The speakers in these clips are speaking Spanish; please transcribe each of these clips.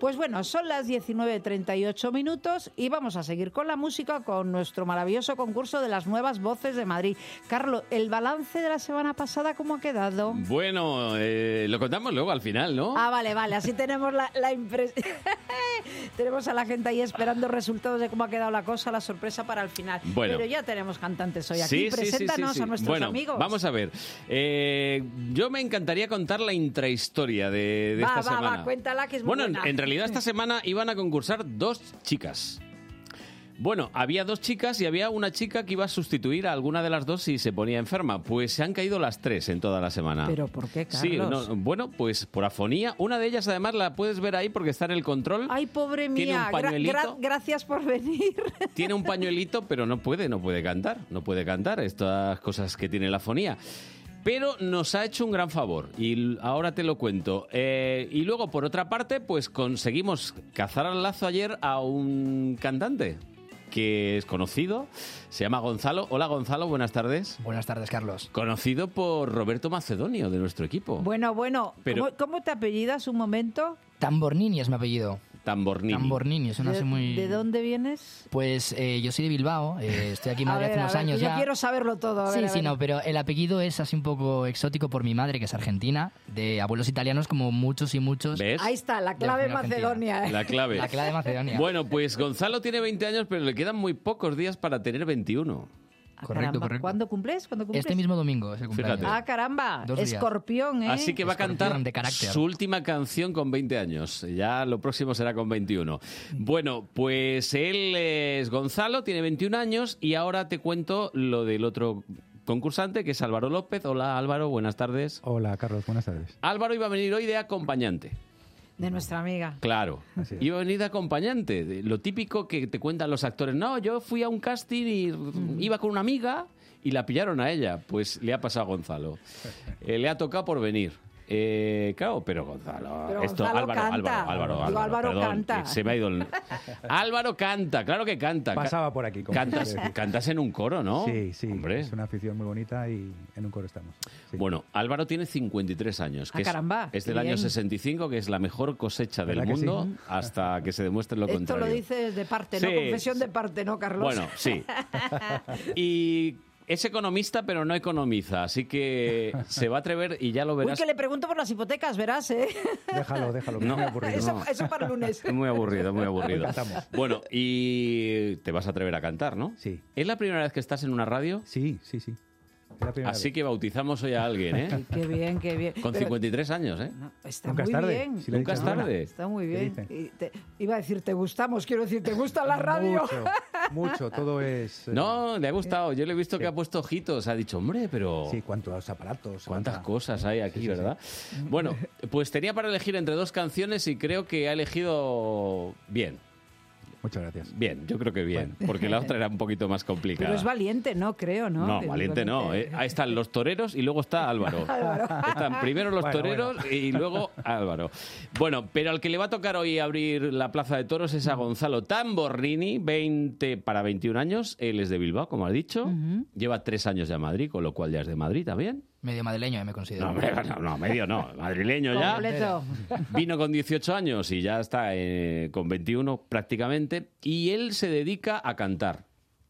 Pues bueno, son las 19:38 y vamos a seguir con la música, con nuestro maravilloso concurso de las nuevas voces de Madrid. Carlos, ¿el balance de la semana pasada cómo ha quedado? Bueno, lo contamos luego al final, ¿no? Ah, vale, así tenemos la impresión. Tenemos a la gente ahí esperando resultados de cómo ha quedado la cosa, la sorpresa para el final. Bueno. Pero ya tenemos cantantes hoy aquí. Preséntanos a nuestros amigos. Vamos a ver. Yo me encantaría contar la intrahistoria de esta semana. Va, cuéntala, que es muy buena. En realidad esta semana iban a concursar 2 chicas. Bueno, había 2 chicas y había una chica que iba a sustituir a alguna de las 2 si se ponía enferma. Pues se han caído las 3 en toda la semana. ¿Pero por qué, Carlos? Sí, bueno, pues por afonía. Una de ellas, además, la puedes ver ahí porque está en el control. Ay, pobre mía. Tiene un pañuelito. Gracias por venir. Tiene un pañuelito, pero no puede cantar. No puede cantar estas cosas que tiene la afonía. Pero nos ha hecho un gran favor y ahora te lo cuento. Y luego, por otra parte, pues conseguimos cazar al lazo ayer a un cantante que es conocido, se llama Gonzalo. Hola, Gonzalo, buenas tardes. Buenas tardes, Carlos. Conocido por Roberto Macedonio, de nuestro equipo. Bueno, Pero, ¿cómo te apellidas un momento? Tambornini es mi apellido. Tambornini, suena así muy... ¿De dónde vienes? Pues yo soy de Bilbao, estoy aquí en Madrid hace unos años yo ya. Quiero saberlo todo. No, pero el apellido es así un poco exótico por mi madre, que es argentina, de abuelos italianos como muchos y muchos. ¿Ves? Ahí está, la clave Macedonia. La clave. La clave Macedonia. Bueno, pues Gonzalo tiene 20 años, pero le quedan muy pocos días para tener 21. Correcto. ¿Cuándo cumples? Este mismo domingo es el cumpleaños. Fíjate. Ah, caramba. 2 días. Escorpión, ¿eh? Así que va a cantar su última canción con 20 años. Ya lo próximo será con 21. Bueno, pues él es Gonzalo, tiene 21 años y ahora te cuento lo del otro concursante, que es Álvaro López. Hola, Álvaro, buenas tardes. Hola, Carlos, buenas tardes. Álvaro iba a venir hoy de acompañante. De nuestra amiga. Claro, iba a venir de acompañante. Lo típico que te cuentan los actores. No, yo fui a un casting y iba con una amiga y la pillaron a ella. Pues le ha pasado a Gonzalo. Le ha tocado por venir. Claro, pero Gonzalo... Álvaro canta. Álvaro canta. Se me ha ido el... Álvaro canta, claro que canta. Pasaba por aquí. Cantas en un coro, ¿no? Sí. Hombre. Es una afición muy bonita y en un coro estamos. Sí. Bueno, Álvaro tiene 53 años. Que caramba. Es del año 65, que es la mejor cosecha del mundo, hasta que se demuestre lo contrario. Esto lo dices de parte, ¿no? Confesión de parte, ¿no, Carlos? Bueno, sí. Y... es economista, pero no economiza, así que se va a atrever y ya lo verás. Uy, que le pregunto por las hipotecas, verás, ¿eh? Déjalo, que es muy aburrido. Eso para el lunes. Es muy aburrido. Bueno, y te vas a atrever a cantar, ¿no? Sí. ¿Es la primera vez que estás en una radio? Sí. Así que bautizamos hoy a alguien, ¿eh? Ay, qué bien. Con 53 años, ¿eh? No, está Nunca muy es tarde. bien. Si Nunca es tarde. Está muy bien. Iba a decir, te gustamos, quiero decir, ¿te gusta la radio? Mucho, todo es... No, le ha gustado. Yo le he visto que ha puesto ojitos. Ha dicho, hombre, pero... Sí, cuántos aparatos. Cuántas cosas hay aquí, ¿verdad? Bueno, pues tenía para elegir entre 2 canciones y creo que ha elegido bien. Muchas gracias. Bien, yo creo que bien, porque la otra era un poquito más complicada. Pero es valiente, ¿no? Creo, ¿no? No, valiente no. Ahí están los toreros y luego está Álvaro. Están primero los toreros y luego Álvaro. Bueno, pero al que le va a tocar hoy abrir la Plaza de Toros es a Gonzalo Tamborrini, 20 para 21 años. Él es de Bilbao, como has dicho. Lleva 3 años ya en Madrid, con lo cual ya es de Madrid también. Medio madrileño, me considero. No, medio no. Madrileño ya. Completo. Vino con 18 años y ya está con 21 prácticamente. Y él se dedica a cantar.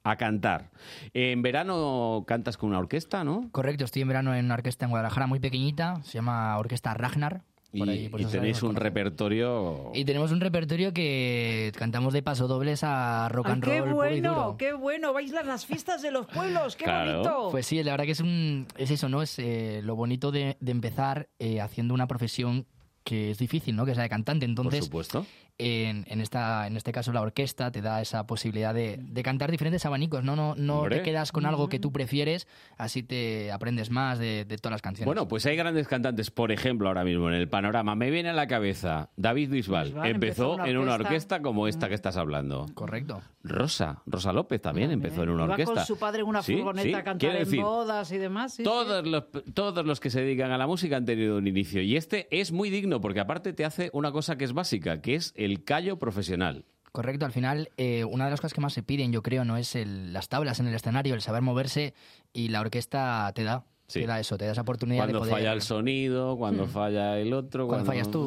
En verano cantas con una orquesta, ¿no? Correcto, estoy en verano en una orquesta en Guadalajara muy pequeñita. Se llama Orquesta Ragnar. Y tenéis un repertorio... Y tenemos un repertorio que cantamos de pasodobles a rock and roll puro y duro. ¡Qué bueno! ¡Bailas las fiestas de los pueblos! ¡Qué bonito! Pues sí, la verdad que es eso, ¿no? Es lo bonito de empezar haciendo una profesión que es difícil, ¿no? Que es la de cantante. Entonces, por supuesto. En este caso la orquesta te da esa posibilidad de cantar diferentes abanicos, no te quedas con algo que tú prefieres, así te aprendes más de todas las canciones. Bueno, pues hay grandes cantantes, por ejemplo, ahora mismo en el panorama, me viene a la cabeza David Bisbal, empezó en una orquesta como esta que estás hablando. Correcto. Rosa López también empezó en una orquesta. Iba con su padre en una furgoneta a cantar en bodas y demás. Todos los que se dedican a la música han tenido un inicio, y este es muy digno porque aparte te hace una cosa que es básica, que es el callo profesional. Correcto, al final una de las cosas que más se piden, yo creo, no es las tablas en el escenario, el saber moverse, y la orquesta te da Sí. Te da eso, te da esa oportunidad cuando de poder... falla el sonido, cuando falla el otro... Cuando fallas tú.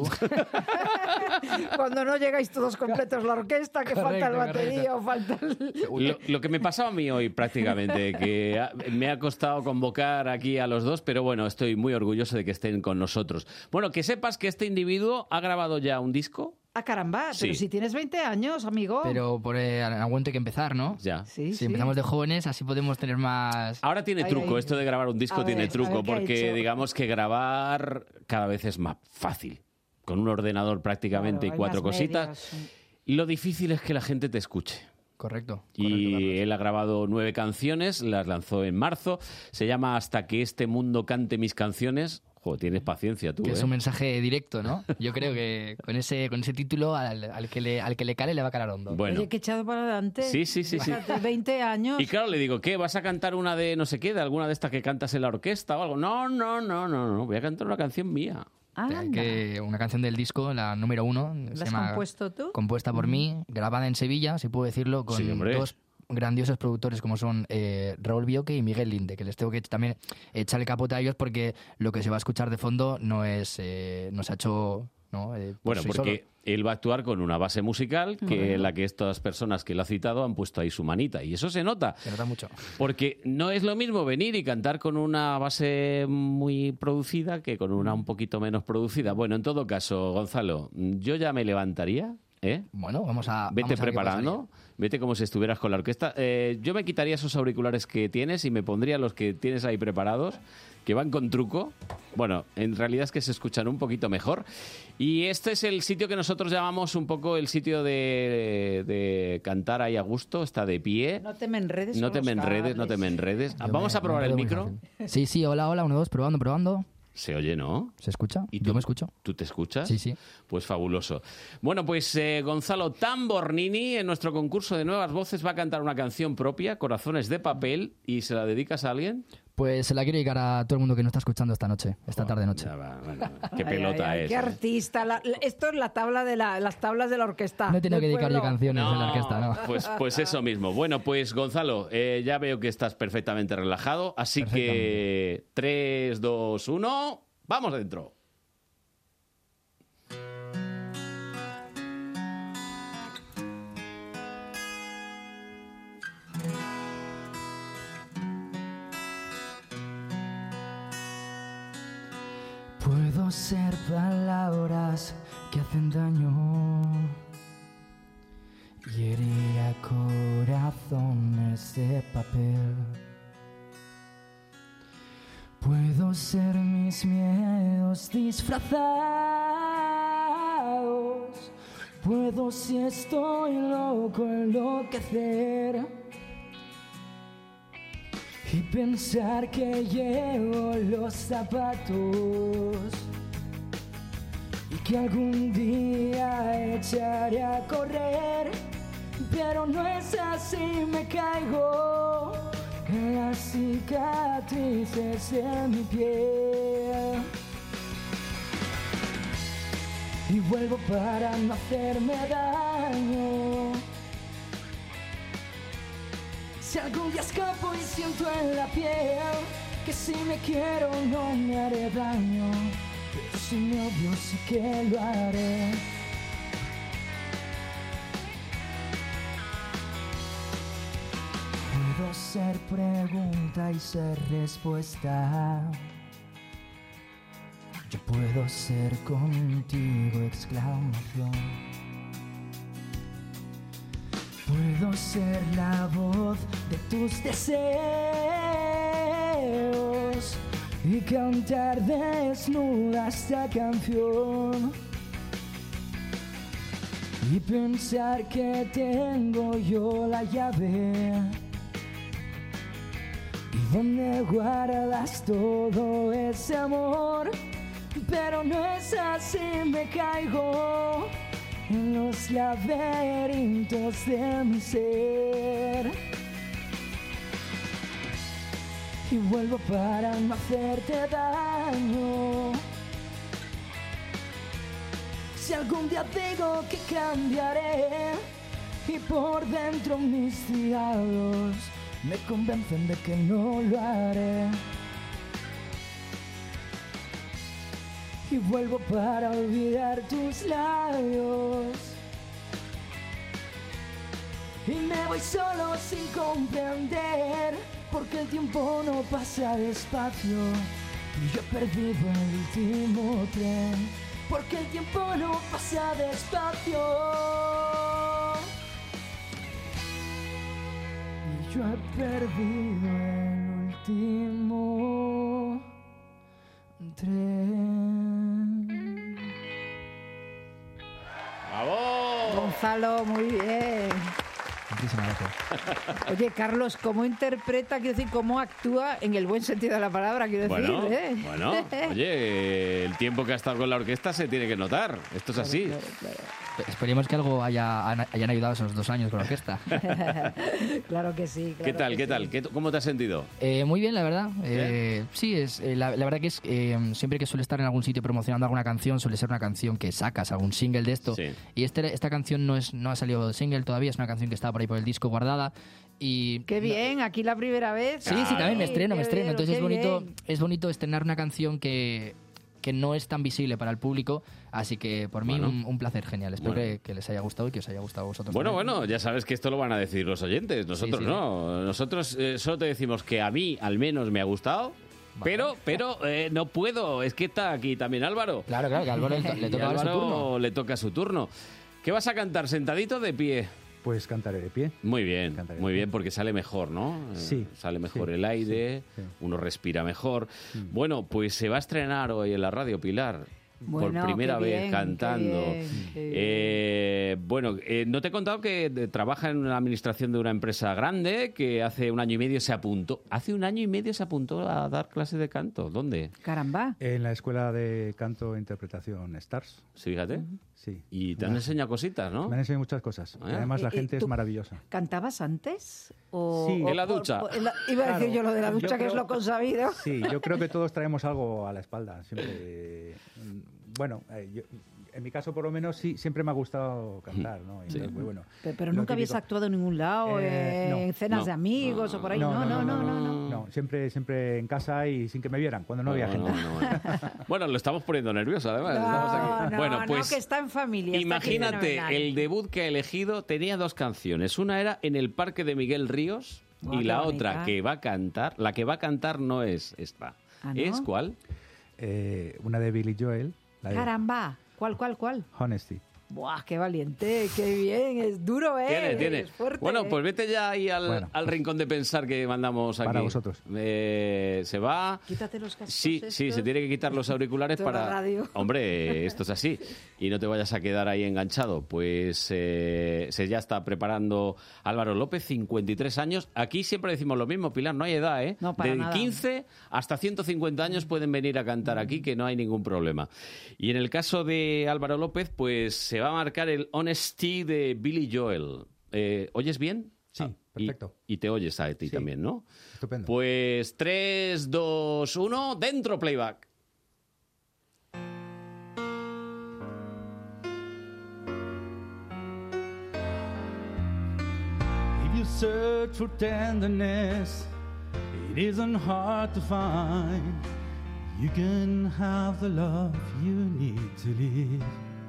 Cuando no llegáis todos completos la orquesta, que falta el batería o falta el... Lo que me pasaba a mí hoy prácticamente, que me ha costado convocar aquí a los dos, pero bueno, estoy muy orgulloso de que estén con nosotros. Bueno, que sepas que este individuo ha grabado ya un disco. Ah, caramba, pero Sí. si tienes 20 años, amigo. Pero por algún hay que empezar, ¿no? Ya. Sí, Si empezamos de jóvenes, así podemos tener más... Ahora tiene Ay, truco, ay. esto de grabar un disco A tiene ver, truco, ¿qué ha porque hecho? digamos que grabar cada vez es más fácil. Con un ordenador prácticamente Claro, y 4 hay más cositas. medios. Lo difícil es que la gente te escuche. Correcto. Y él ha grabado 9 canciones, las lanzó en marzo. Se llama Hasta que este mundo cante mis canciones. Joder, tienes paciencia tú, Que ¿eh? es un mensaje directo, ¿no? Yo creo que con ese título al que le cale le va a calar hondo. Bueno. Oye, que echado para adelante. Sí. Fíjate, 20 años. Y claro, le digo, ¿qué? ¿Vas a cantar una de no sé qué, de alguna de estas que cantas en la orquesta o algo? No. Voy a cantar una canción mía. Anda. Una canción del disco, la número 1. ¿La has compuesto tú? Compuesta por mí, grabada en Sevilla, si puedo decirlo, con Sí, hombre. 2 grandiosos productores como son Raúl Bioque y Miguel Linde, que les tengo que también echarle capote a ellos porque lo que se va a escuchar de fondo no se ha hecho... ¿no? Bueno, soy porque solo. él va a actuar con una base musical que la que estas personas que él ha citado han puesto ahí su manita. Y eso se nota. Se nota mucho. Porque no es lo mismo venir y cantar con una base muy producida que con una un poquito menos producida. Bueno, en todo caso, Gonzalo, yo ya me levantaría, ¿eh? Bueno, vamos a... Vete vamos a ver qué preparando, vete como si estuvieras con la orquesta. Yo me quitaría esos auriculares que tienes y me pondría los que tienes ahí preparados, que van con truco. Bueno, en realidad es que se escuchan un poquito mejor. Y este es el sitio que nosotros llamamos un poco el sitio de cantar ahí a gusto, está de pie. No te me enredes. No con te me los enredes, no te cables. me enredes. Yo Vamos me- a probar me el enredo muy micro. fácil. Sí, hola, 1, 2, probando. Se oye, ¿no? ¿Se escucha? ¿Y Yo me escucho. ¿Tú te escuchas? Sí. Pues fabuloso. Bueno, pues Gonzalo Tambornini en nuestro concurso de Nuevas Voces va a cantar una canción propia, Corazones de Papel, y ¿se la dedicas a alguien? Pues se la quiero dedicar a todo el mundo que nos está escuchando esta tarde-noche. Ya va, bueno, qué Ay, pelota ay, ay, es. Qué artista. Esto es la tabla de las tablas de la orquesta. No he tenido que del dedicar yo pueblo. canciones en la No, orquesta, ¿no? pues eso mismo. Bueno, pues Gonzalo, ya veo que estás perfectamente relajado, así que 3, 2, 1, ¡vamos dentro! Puedo ser palabras que hacen daño y herir a corazones de papel. Puedo ser mis miedos disfrazados. Puedo, si estoy loco, enloquecer y pensar que llevo los zapatos y que algún día echaré a correr, pero no es así, me caigo en las cicatrices de mi piel y vuelvo para no hacerme daño. Si algún día escapo y siento en la piel que si me quiero no me haré daño, pero si me odio sí que lo haré. Puedo ser pregunta y ser respuesta. Yo puedo ser contigo exclamación. Puedo ser la voz de tus deseos y cantar desnuda esta canción y pensar que tengo yo la llave y donde guardas todo ese amor, pero no es así, me caigo en los laberintos de mi ser y vuelvo para no hacerte daño. Si algún día digo que cambiaré y por dentro mis diablos me convencen de que no lo haré, y vuelvo para olvidar tus labios. Y me voy solo sin comprender, porque el tiempo no pasa despacio. Y yo he perdido el último tren, porque el tiempo no pasa despacio. Y yo he perdido el último tren. ¡Bravo! Gonzalo, muy bien. Muchísimas gracias. Oye, Carlos, ¿cómo interpreta, quiero decir, cómo actúa en el buen sentido de la palabra, quiero Bueno, decir? ¿Eh? bueno, oye, el tiempo que ha estado con la orquesta se tiene que notar. Esto es así. Claro. Esperemos que algo hayan ayudado esos 2 años con la orquesta. Claro que sí. Claro ¿Qué tal? que ¿Qué sí. tal? ¿Cómo te has sentido? Muy bien, la verdad. ¿Bien? Sí, la verdad que es siempre que suele estar en algún sitio promocionando alguna canción, suele ser una canción que sacas, algún single de esto. Sí. Y esta canción no ha salido single todavía, es una canción que está por ahí por el disco guardada. Y Qué bien, aquí la primera vez. Sí, también me estreno. Qué bien, Entonces qué bien. es bonito estrenar una canción que no es tan visible para el público, así que por mí Bueno. un placer genial. Espero Bueno. que les haya gustado y que os haya gustado a vosotros. Bueno, también. ya sabes que esto lo van a decir los oyentes, nosotros Sí, sí. no. Nosotros solo te decimos que a mí al menos me ha gustado, pero no puedo, es que está aquí también Álvaro. Claro, que a Álvaro le Y toca ahora su Álvaro turno. le toca su turno. ¿Qué vas a cantar, sentadito o de pie? Pues cantaré de pie. Muy bien, Cantaré. muy bien, porque sale mejor, ¿no? Sí, Sale mejor sí, el aire, sí, sí. uno respira mejor. Bueno, pues se va a estrenar hoy en la radio, Pilar. Bueno, por primera qué vez bien, cantando. qué bien, qué No te he contado que trabaja en la administración de una empresa grande que hace 1 año y medio se apuntó. Hace 1 año y medio se apuntó a dar clases de canto. ¿Dónde? Caramba. En la Escuela de Canto e Interpretación Stars. Sí, fíjate. Sí. Y te han enseñado cositas, ¿no? Me han enseñado muchas cosas. Ah. Y además la ¿Y gente es tú maravillosa. ¿Cantabas antes? O, Sí. o- En la ducha. Iba a decir Claro. yo lo de la Yo ducha, que es creo- lo consabido. Sí, yo creo que todos traemos algo a la espalda. Siempre. Bueno, en mi caso por lo menos sí, siempre me ha gustado cantar, ¿no? Y entonces, pues, bueno, Pero lo nunca habías típico. actuado en ningún lado, en No. cenas No. de amigos o por ahí. No, No, siempre en casa y sin que me vieran, cuando no había gente. Bueno, lo estamos poniendo nervioso, además. Estamos aquí. No, Bueno, no, pues que está en familia. está aquí imagínate, fenomenal. el debut que ha elegido tenía 2 canciones. Una era En el Parque de Miguel Ríos Guau, y qué la bonita. otra que va a cantar, la que va a cantar no es esta. ¿Ah, no? ¿Es cuál? Una de Billy Joel, la de Caramba. ¿Cuál? Honesty. Buah, qué valiente, qué bien. Es duro, ¿eh? Tiene. Es fuerte. Bueno, pues vete ya ahí al, Bueno, al rincón de pensar que mandamos aquí. para vosotros. Se va. Quítate los cascos. Sí, se tiene que quitar los auriculares Toda la para... radio. Hombre, esto es así. Y no te vayas a quedar ahí enganchado. Pues se ya está preparando Álvaro López, 53 años. Aquí siempre decimos lo mismo, Pilar, no hay edad, ¿eh? No, para de nada. 15 hasta 150 años pueden venir a cantar aquí, que no hay ningún problema. Y en el caso de Álvaro López, pues se va a marcar el Honesty de Billy Joel. ¿Oyes bien? Sí, perfecto. Y te oyes a ti Sí. también, ¿no? Estupendo. Pues 3, 2, 1, dentro playback. If you search for tenderness, it isn't hard to find. You can have the love you need to live.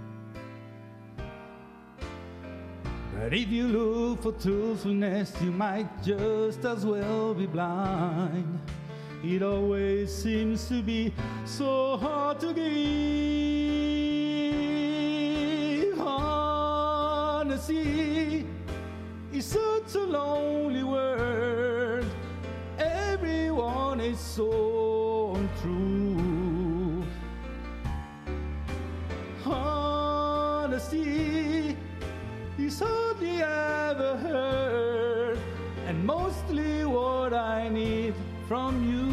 But if you look for truthfulness, you might just as well be blind. It always seems to be so hard to give. Honesty is such a lonely word. Everyone is so untrue. Honesty is hardly ever heard, and mostly what I need from you.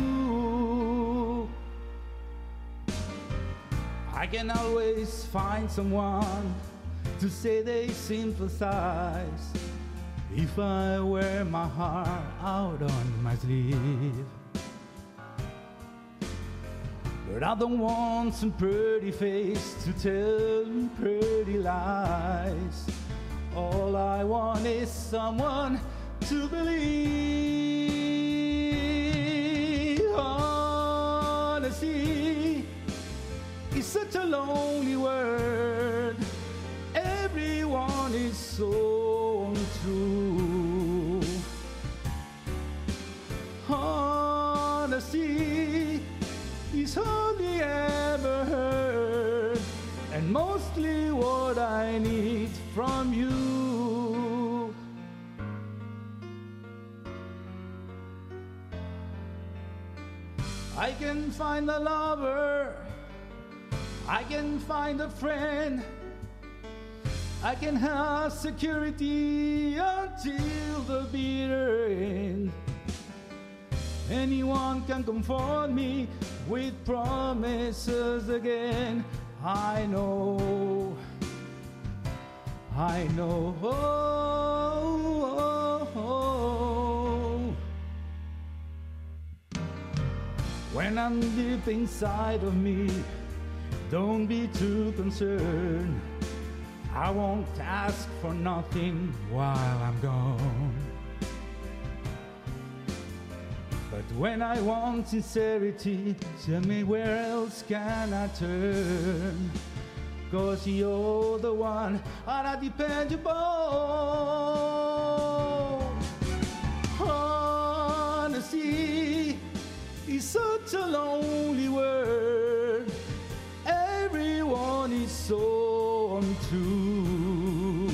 I can always find someone to say they sympathize if I wear my heart out on my sleeve. But I don't want some pretty face to tell me pretty lies. All I want is someone to believe. Honesty is such lonely world. Everyone is so untrue. Honesty is all I ever heard, and mostly what I need from you. I can find a lover, I can find a friend, I can have security until the bitter end. Anyone can comfort me with promises again. I know. When I'm deep inside of me, don't be too concerned. I won't ask for nothing while I'm gone. But when I want sincerity, tell me where else can I turn? 'Cause you're the one and I depend upon. Honesty is such a lonely word. Everyone is so untrue.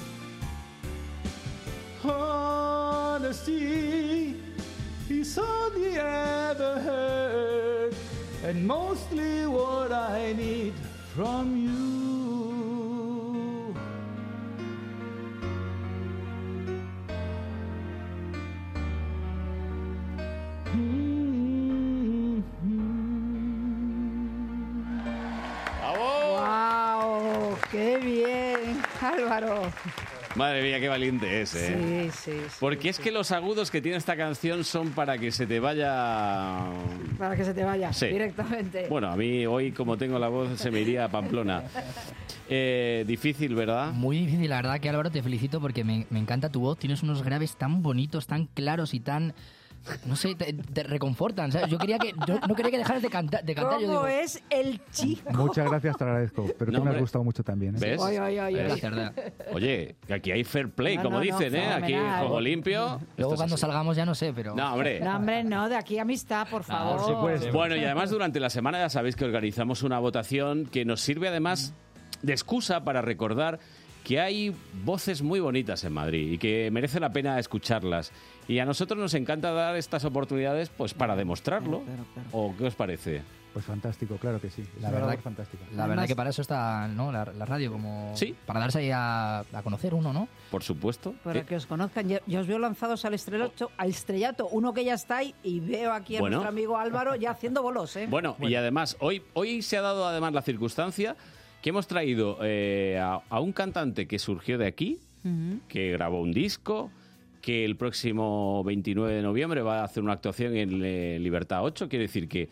Honesty is all I ever heard, and mostly what I need from you. ¡Wow! ¡Qué bien, Álvaro! Madre mía, qué valiente es, ¿eh? Sí, sí, sí. Porque es que los agudos que tiene esta canción son para que se te vaya... Para que se te vaya Sí. directamente. Bueno, a mí hoy, como tengo la voz, se me iría a Pamplona. Difícil, ¿verdad? Muy difícil, la verdad que Álvaro, te felicito porque me encanta tu voz. Tienes unos graves tan bonitos, tan claros y tan... No sé, te reconfortan, ¿sabes? Yo no quería que dejaras de cantar. ¿Cómo Yo digo, es el chico? Muchas gracias, te agradezco. Pero No, tú me has hombre. gustado mucho también. ¿eh? ¿Ves? Oye, oye, oye. gracias, de verdad. Oye, que aquí hay fair play, No, como no, dicen, ¿eh? Aquí, fenomenal. juego limpio. Luego Esto es cuando así. salgamos ya no sé, pero... No, hombre. No, hombre, no, de aquí amistad, por favor. por supuesto. Bueno, y además durante la semana ya sabéis que organizamos una votación que nos sirve además de excusa para recordar que hay voces muy bonitas en Madrid y que merece la pena escucharlas. Y a nosotros nos encanta dar estas oportunidades pues para demostrarlo. Claro, claro. ¿O qué os parece? Pues fantástico, claro que sí. La verdad verdad que- fantástica. La verdad que para eso está, ¿no? la radio, como Sí. para darse ahí a conocer uno, ¿no? Por supuesto. Para que os conozcan, yo os veo lanzados al estrellato, uno que ya está ahí, y veo aquí a Bueno. nuestro amigo Álvaro ya haciendo bolos, ¿eh? Bueno, y además, hoy se ha dado además la circunstancia que hemos traído a un cantante que surgió de aquí, Ujú. que grabó un disco, que el próximo 29 de noviembre va a hacer una actuación en Libertad 8. Quiere decir que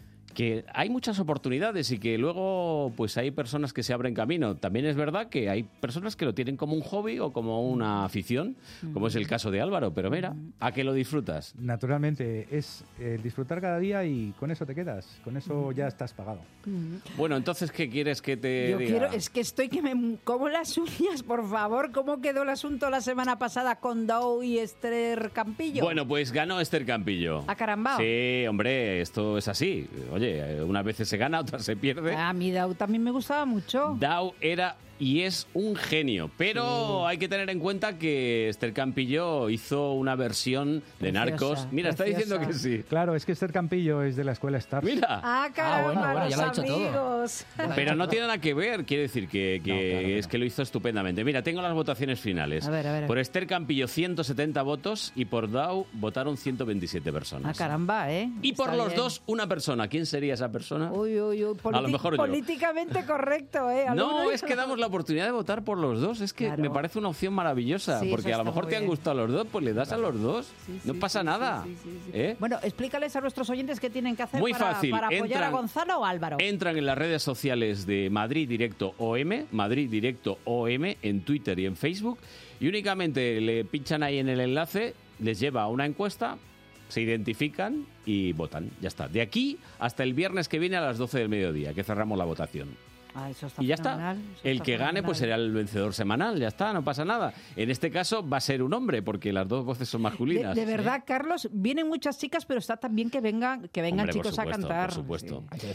hay muchas oportunidades y que luego pues hay personas que se abren camino. También es verdad que hay personas que lo tienen como un hobby o como una afición, como es el caso de Álvaro. Pero mira, ¿a qué lo disfrutas? Naturalmente, es disfrutar cada día y con eso te quedas. Con eso ya estás pagado. Bueno, entonces, ¿qué quieres que te Yo diga? quiero, es que estoy que me como las uñas, por favor. ¿Cómo quedó el asunto la semana pasada con Dou y Esther Campillo? Bueno, pues ganó Esther Campillo. ¿A carambao? Sí, hombre, esto es así. Oye, unas veces se gana, otras se pierde. A mí Dou también me gustaba mucho. Dau era y es un genio, pero hay que tener en cuenta que Esther Campillo hizo una versión de Preciosa, Narcos. Mira, está diciendo que preciosa. sí. Claro, es que Esther Campillo es de la escuela Stars. Mira. Ah, caramba, bueno, ya lo ha los dicho todo. amigos. Pero no tiene nada que ver, quiere decir que claro que es no. que lo hizo estupendamente. Mira, tengo las votaciones finales. A ver. Por Esther Campillo 170 votos y por Dau votaron 127 personas. Ah, caramba, ¿eh? Y por Está los bien. dos, una persona. ¿Quién sería esa persona? Uy, uy, uy. A lo mejor yo. Políticamente correcto, ¿eh? Al No, uno y es al que otro. damos la oportunidad de votar por los dos. Es que Claro. me parece una opción maravillosa. Sí, porque eso a lo está mejor muy te han bien. gustado los dos, pues le das a los dos. Sí, No sí, pasa sí, nada. sí, sí, sí. ¿Eh? Bueno, explícales a nuestros oyentes qué tienen que hacer Muy para, fácil. para apoyar a Entran- Gonzalo o Álvaro. Entran en las redes sociales de Madrid Directo OM, Madrid Directo OM, en Twitter y en Facebook, y únicamente le pinchan ahí en el enlace, les lleva a una encuesta, se identifican y votan. Ya está. De aquí hasta el viernes que viene a las 12 del mediodía, que cerramos la votación. Eso está Y ya está. fenomenal, eso El está que gane fenomenal. pues será el vencedor semanal, ya está, no pasa nada. En este caso va a ser un hombre, porque las dos voces son masculinas. De verdad, Carlos, vienen muchas chicas, pero está también que vengan Hombre, por chicos supuesto, a cantar. por supuesto. Hay que